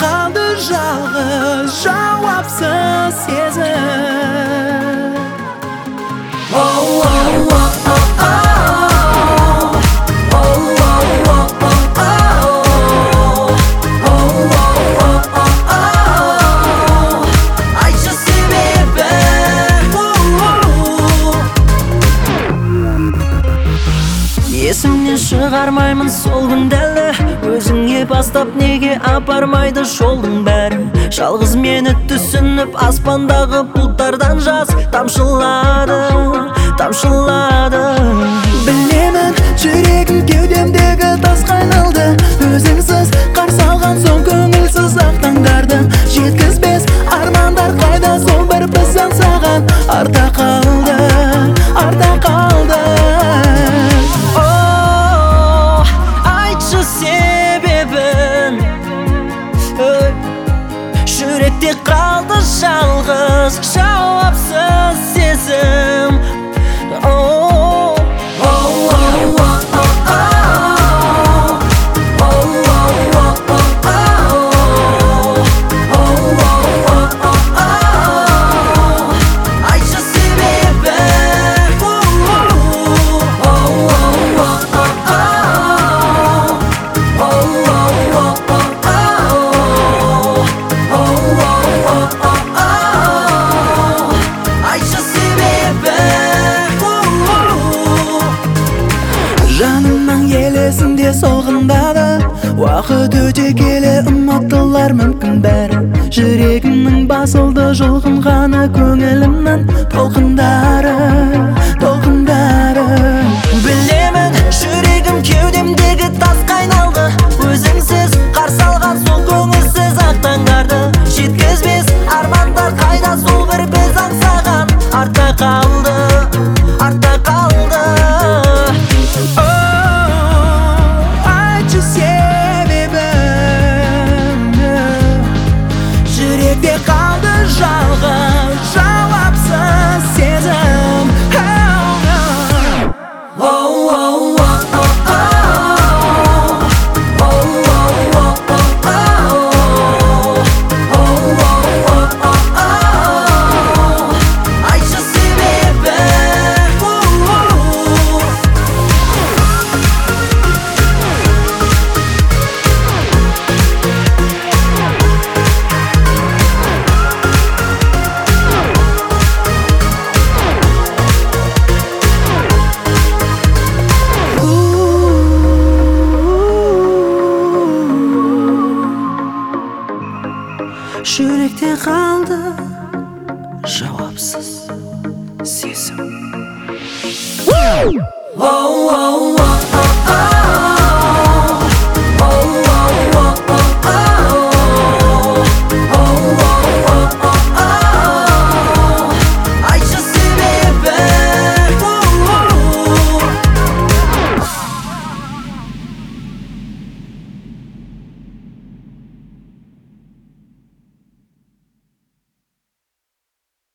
qaldı жалғыз жауапсыз сезім. Айтшы себебі. Есімнен шығармаймын сол күнді әлі, өзіңе бастап неге апармайды жолдың бәрі. Жалғыз мені түсініп аспандағы бұлттардан жаз тамшылады, тамшылады. Білемін, жүрегім кеудемдегі тасқа айналды. Өзіңсіз қарсы алған соң көңілсіз ақ таңдарды. Жеткізбес армандар қайда, сол бір біз аңсаған арта қалды, арта қалды. Айтшы себебін. Жүректе қалды жалғыз жауапсыз сезім. Айтшы себебі. Айтшы себебі. Жанымның елесінде солғындады. Уақыт өте келе ұмыттылар мүмкін бәрі. Жүрегімнің басылды жұлқынғаны көңілімнің толқындары, толқындары. Білемін, жүрегім кеудемдегі тасқа айналды. Өзіңсіз қарсы алған сол көңілсіз ақ таңдарды. Жеткізбес армандар қайда, сол бір біз аңсаған артта қалды, артта қалды. Айтшы себебін. Жүректе қалды жалғыз жауапсыз сезім. Айтшы себебі. Жүректе қалды жауапсыз сезім. Воу, воу, воу, воу.